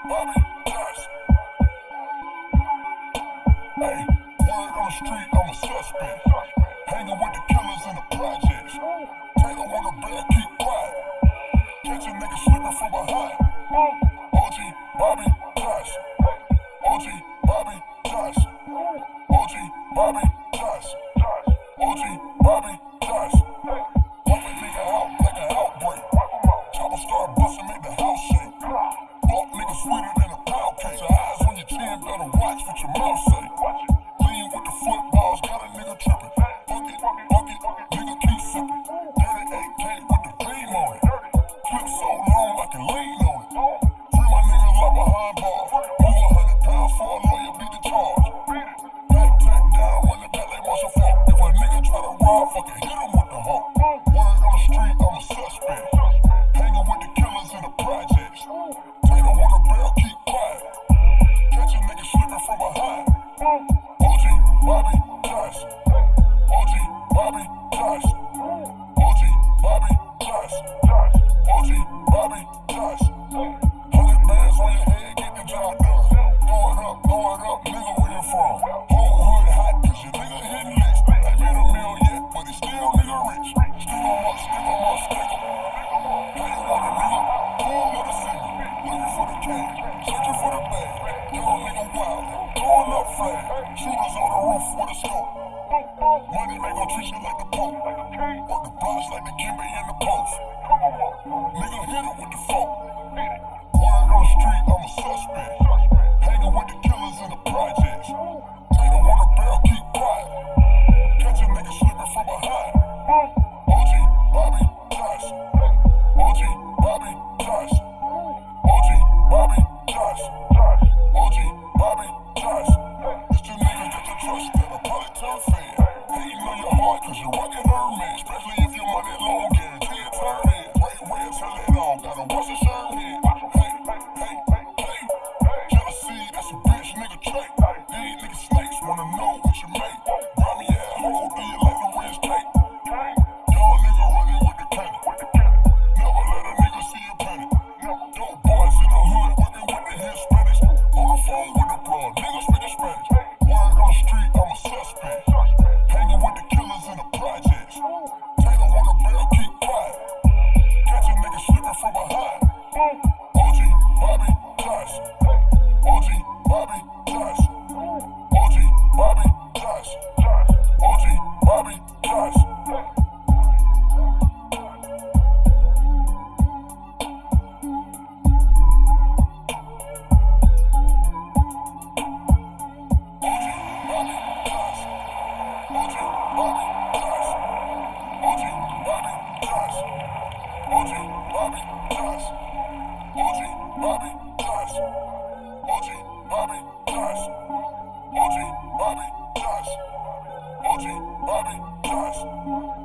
Bobby Johnson. Hey, word on the street, I'm a suspect. Hanging with the killers in the projects. Taylor want a better keep quiet. Catch a nigga slipping from behind. OG Bobby Johnson. OG Bobby Johnson. OG Bobby Johnson. OG Bobby Johnson. Wipe a nigga out like an outbreak. Chopper start busting, make the house shake. Block nigga sweeter than a pound cake. Your eyes on your chin, better watch what your mouth say. Lean with the footballs, got a nigga tripping. Bucket, nigga keep sipping. Dirty AK with the beam on it. Clip so long I can lean on it. Free my niggas up behind bars. Move 100 pounds for a lawyer, beat the charge. Back tech down, run it back like Marshall Falk. If a nigga try to rob, fucking hit him with the hawk. Word on the street, I'm a suspect. Hanging with the killers in the projects. Taylor want a barrel, keep quiet. Catch a nigga slipping from behind. OG Bobby Johnson. OG Bobby Johnson. OG Bobby Johnson. OG Bobby Johnson. 100 bands on your head, get the job done. Throw it up, nigga, where you from? Whole hood hot, cause your nigga hitting licks. Ain't made a meal yet, but he still nigga rich. Stick 'em up, stick 'em up, stick 'em. How you want a nigga? Full of the city. Looking for the cash, searching for the bag. Young nigga wild, throwing up flag. Shooters on the roof with a scope. Money ain't gon' treat you like the Pope. Work the blocks like the Kimby in the post. Nigga hit it with the folk. Word on the street, I'm a suspect. Hanging with the killers in the projects. Taylor want a barrel, keep quiet. Catch a nigga slipping from behind. OG Bobby Johnson. OG Bobby Johnson. OG Bobby Johnson. OG Bobby Johnson. It's the niggas that you trust that are probably turn fed. Hating on your heart cause you're rockin' Hermes. Especially if your money long, guarantee it turn head. Right where till it on, gotta watch the shirt head. Hey. Jealousy, that's a bitch nigga trait. These niggas snakes wanna know what you make. Grimy ass hoe, do you like the Riz cake? Young nigga running with the cannon. Never let a nigga see you panic. Dope boys in the hood working with the Hispanics. On the phone with the plug, niggas speaking Spanish. Word on the street, I'm a suspect. Hanging with the killers in the projects. Taylor want a barrel, keep quiet. Catch a nigga slipping from behind. OG Bobby Johnson. OG Bobby Johnson. OG Bobby Johnson. OG Bobby Johnson. OG Bobby Johnson. OG Bobby Johnson. OG Bobby Johnson. OG Bobby Johnson. OG Bobby Johnson.